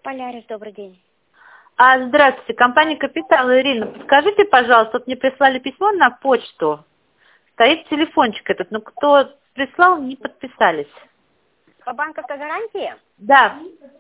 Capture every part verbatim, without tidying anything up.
Полярис, добрый день. А, здравствуйте, компания «Капитал». Ирина, подскажите, пожалуйста, вот мне прислали письмо на почту. Стоит телефончик этот, но кто прислал, не подписались. По банковской гарантии? Да.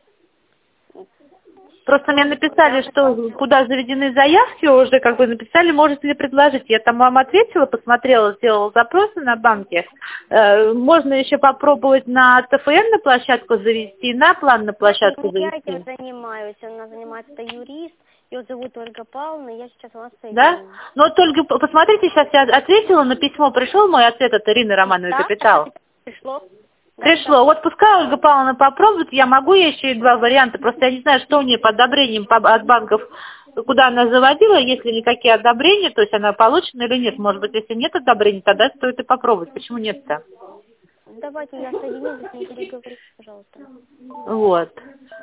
Просто мне написали, что куда заведены заявки уже, как бы написали, можете ли предложить. Я там вам ответила, посмотрела, сделала запросы на банке. Э, можно еще попробовать на ТФН на площадку завести, на план на площадку Я завести. этим занимаюсь, она занимается, это юрист, ее зовут Ольга Павловна, я сейчас вас соединю. Да? Ну вот, Ольга, посмотрите, сейчас я ответила на письмо, пришел мой ответ от Ирины Романовой, Да? «Капитал». Пришло? Пришло. Да. Вот пускай Ольга Павловна попробует, я могу, я еще и два варианта. Просто я не знаю, что у нее по одобрениям от банков, куда она заводила, есть ли никакие одобрения, то есть она получена или нет. Может быть, если нет одобрений, тогда стоит и попробовать. Почему нет-то? Давайте я соединю, вы с ней переговорите, пожалуйста. Вот.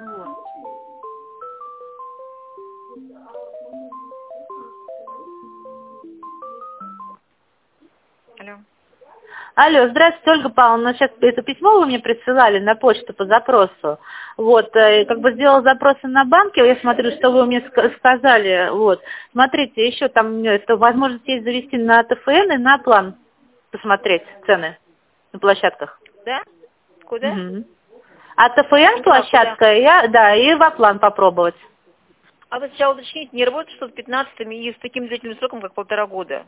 Алло. Алло, здравствуйте, Ольга Павловна. Сейчас это письмо вы мне присылали на почту по запросу. Вот, как бы сделала запросы на банке, я смотрю, что вы мне сказали. Вот, смотрите, еще там это возможность есть завести на ТФН и на план посмотреть цены на площадках. Да? Куда? Угу. А ТФН площадка, я, да, и в план попробовать. А вы сначала уточните, не работает что-то пятнадцатым и с таким длительным сроком, как полтора года?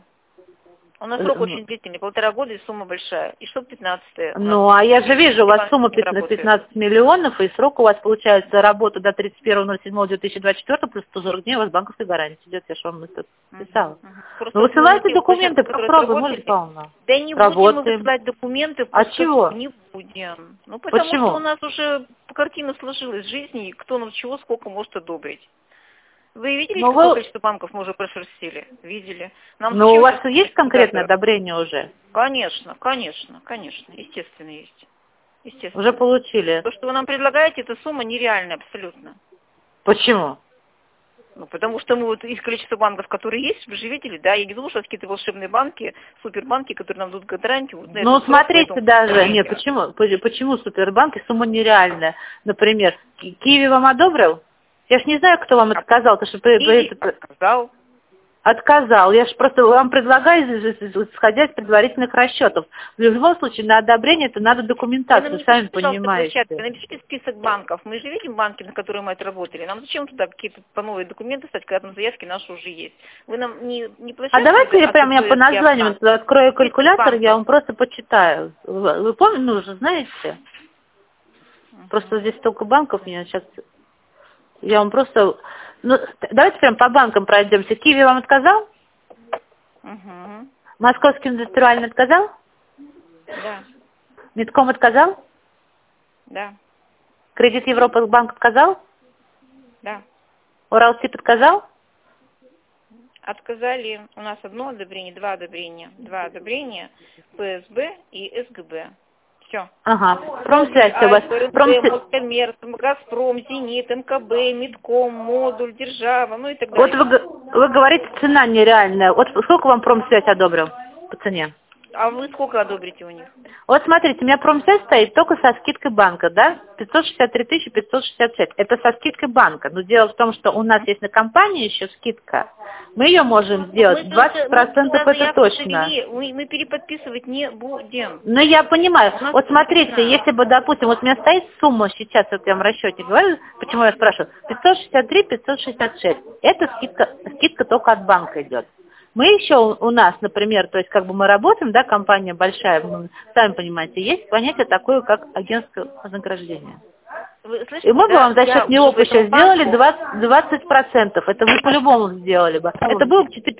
У нас срок очень длительный, полтора года и сумма большая. И что пятнадцатое? Ну, а я же вижу, у вас сумма пятнадцать миллионов, и срок у вас получается работа до тридцать первого ноль седьмого две тысячи двадцать четвёртого, плюс сто сорок дней у вас банковской гарантии идет, я же вам это писала. Uh-huh. Ну, высылайте документы, попробуем, Ольга Павловна. Да не Работаем. будем мы высылать документы. А чего? Не будем. Ну, потому Почему? что у нас уже картина сложилась в жизни, и кто на чего сколько может одобрить. Вы видели, Но какое вы... количество банков мы уже прошерстили? Видели. Нам Но у вас есть конкретное одобрение уже? Конечно, конечно, конечно, естественно есть. Естественно. Уже получили? То, что вы нам предлагаете, эта сумма нереальная абсолютно. Почему? Ну, потому что мы вот из количества банков, которые есть, вы же видели, да, я не думаю, что какие-то волшебные банки, супербанки, которые нам дадут гарантию. Вот ну, смотрите срок, даже, нет, почему, почему супербанки, сумма нереальная. Например, Киви вам одобрил? Я ж не знаю, кто вам это сказал, потому что... Киви отказал. Отказал. Я же просто вам предлагаю, исходя из предварительных расчетов. В любом случае, на одобрение это надо документацию, вы сами понимаете. Напишите список банков. Мы же видим банки, на которые мы отработали. Нам зачем туда какие-то по новые документы стать, когда там заявки наши уже есть? Вы нам не, не площадку... А давайте я прямо я по названиям открою калькулятор, я вам просто почитаю. Вы, вы помните, ну уже знаете? Uh-huh. Просто здесь столько банков, меня сейчас... Я вам просто... Ну, давайте прям по банкам пройдемся. Киви вам отказал? Угу. Московский индустриальный отказал? Да. Мидком отказал? Да. Кредит Европа банк отказал? Да. Уралсиб отказал? Отказали. У нас одно одобрение, два одобрения. Два одобрения. ПСБ и СГБ. Все. Ага. Промсвязь у вас. Промсвязь. Москомерц, Газпром, Зенит, МКБ, Мидком, Модуль, Держава, ну и так далее. Вот вы, вы говорите, цена нереальная. Вот сколько вам Промсвязь одобрил по цене? А вы сколько одобрите у них? Вот смотрите, у меня Промсвязь стоит только со скидкой банка, да? пятьсот шестьдесят три тысячи пятьсот шестьдесят шесть. Это со скидкой банка. Но дело в том, что у нас есть на компании еще скидка. Мы ее можем сделать. двадцать процентов это точно. Мы, мы переподписывать не будем. Ну, я понимаю. Вот смотрите, цена. Если бы, допустим, вот у меня стоит сумма сейчас, вот я вам в расчете говорю, почему я спрашиваю, пятьсот шестьдесят три пятьсот шестьдесят шесть. Это скидка, скидка только от банка идет. Мы еще у нас, например, то есть как бы мы работаем, да, компания большая, мы, сами понимаете, есть понятие такое, как агентское вознаграждение. Вы слышите, и мы бы да, вам за счет него еще сделали двадцать процентов. Это вы по-любому сделали бы. Это было бы четыре